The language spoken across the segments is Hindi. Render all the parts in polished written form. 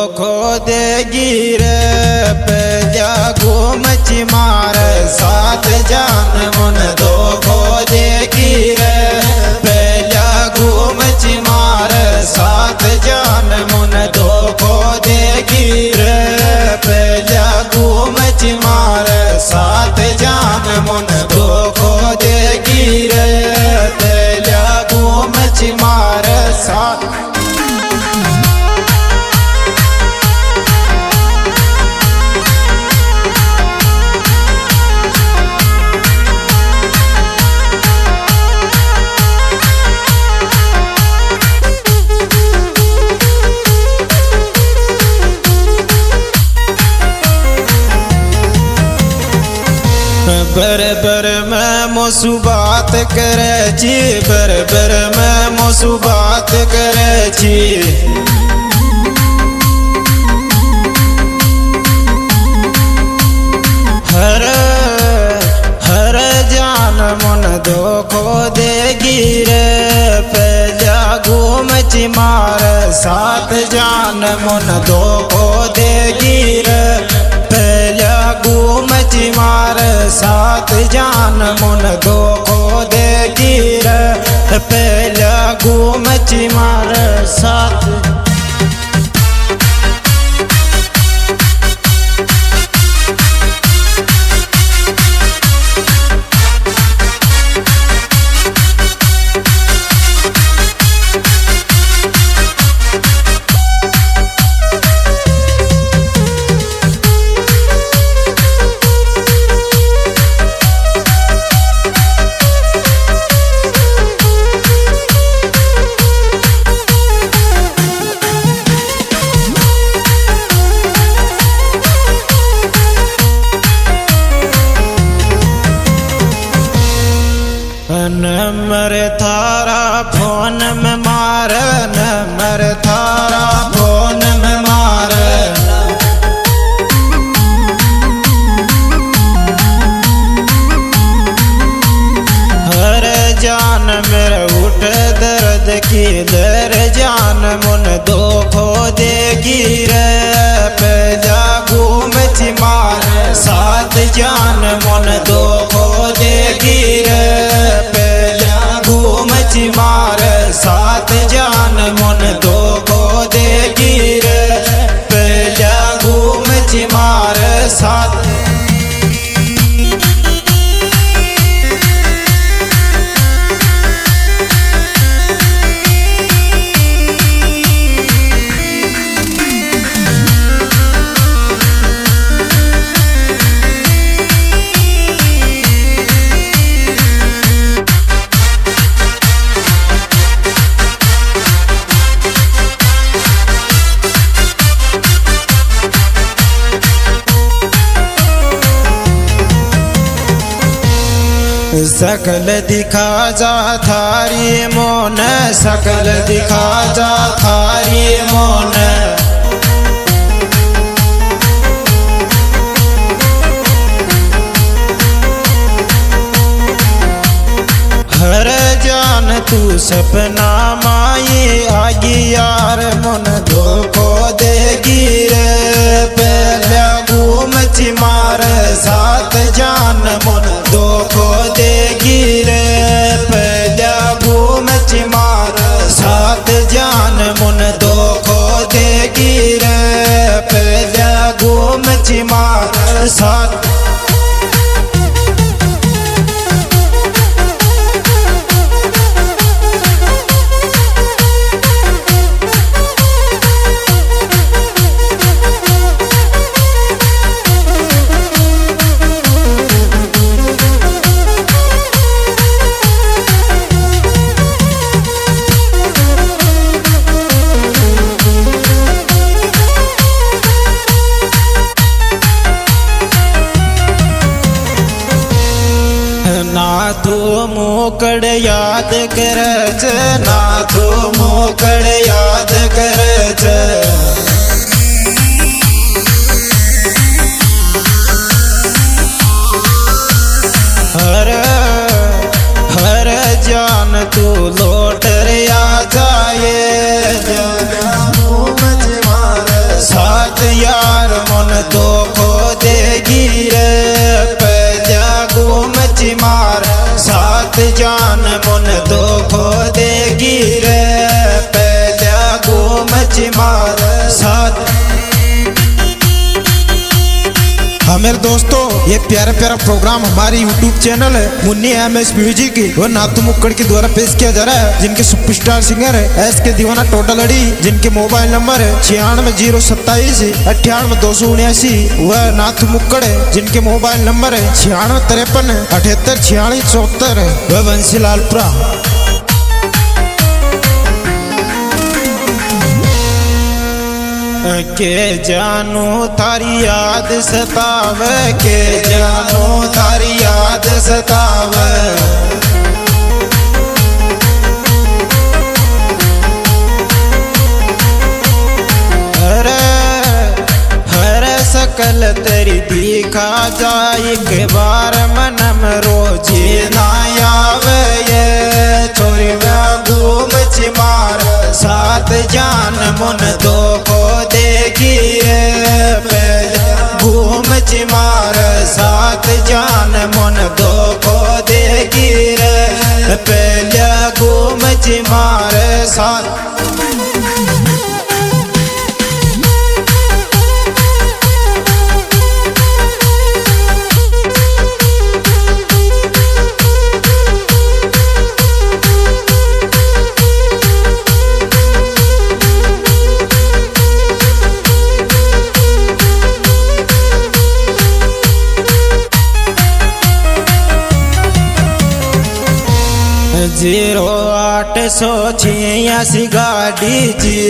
धोखो देगी रे पहला घूमच मार साथ जान मन धोखो देगी रे पहला घूमच मार साथ जान मन धोखो देगी रे पहला घूमच मार साथ जान मन धोखो देगी रे पहला घूमच मार साथ बरबर में मोसू बात करे छी बरबर में मोसू बात करे छी हर हर जान मन धोखो देगी रे पहला घूमच मार साथ जान मन धोखो देगी रे पहला घूमच मार साथ जान मन धोखो देगी रे पहला घूमच मार साथ नंबर थारा फोन में मार नंबर थारा फोन में मार हर जान मेरे उठ दर्द की दर जान मन धोखो देगी रे पहला घूमच मार साथ जान मन धोखो देगी रे घूमच मार साथ जान मन धोखो देगी रे पहला घूमच मार साथ सकल दिखा जा थारी मोन सकल दिखा जा थारी मोन हर जान तू सपना माई आगी यार मन धोखो देगी रे पहला घूमच मार साथ जान मन धोखो देगी रे पहला घूमच मार साथ जान मन धोखो देगी रे पहला घूमच मार साथ नाथो मोकड़ याद करज नाथो मोकड़ याद करज हर हर जान तू लौट रे आ जाए घूमच मार साथ यार मन धोखो देगी रे पहला घूमच मार साथ जान मन धोखो देगी रे पहला घूमच मार साथ। हाँ मेरे दोस्तों, ये प्यारा प्यारा प्रोग्राम हमारी YouTube चैनल है मुन्नी MS म्यूजिक और नातू मुक्कड़ के द्वारा पेश किया जा रहा है, जिनके सुपरस्टार सिंगर है एस के दीवाना टोटल अड़ी, जिनके मोबाइल नंबर है 96 027 98 279। वह नातू मुक्कड़ है, जिनके मोबाइल नंबर है 96 53 78 46 74। वह बंसीलालपुरा। के जानू थारी याद सतावे के जानू थारी याद सतावे हरे सकल तेरी दिखा जाए के बार मनम रोजी ना आवे ये छोरी घूम चिमार साथ जान मन धोखो देगी घूम चिमार साथ जान मन धोखो देगी रे पहले घूम चिमार साथ। जीरो 886 गाड़ी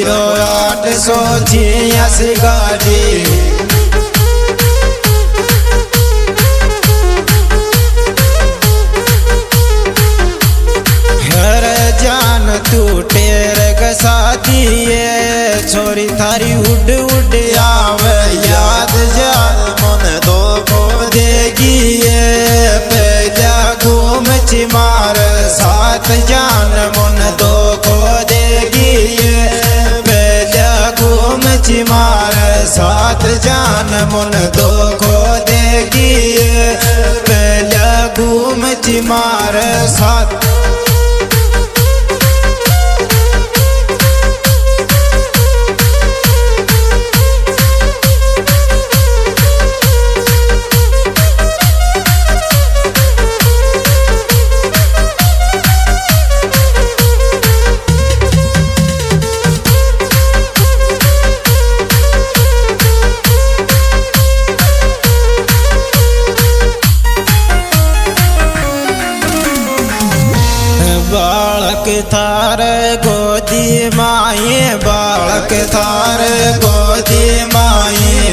0886 गाड़ी हर जान तू टेर गसा दिए छोरी थारी उड़ उड़ आवे याद जान मन धोखो देगी पहला घूम चिमार साथ जान मन धोखो देगी पहला घूम चिमार साथ जान मन धोखो देगी पहला घूम चिमार साथ। बालक थार गोदी माए बालक थार गोदी माए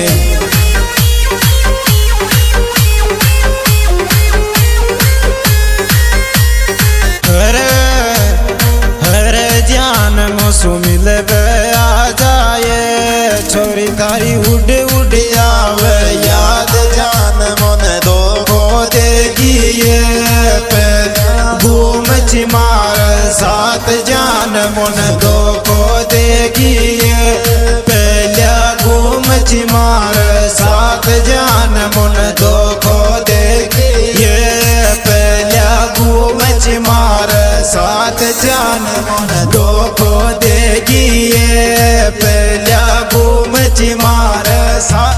हरे जान मोसू मिल आ जाए छोरी थारी उड़ उड़ आवे याद जान मन धोखो देगी घूम चिमार साथ जान मन धोखो देगी पहला घूम चिमार साथ जान मन धोखो देगी पहला घूम चिमार साथ जान मन धोखो देगी पहला घूम चिमार साथ।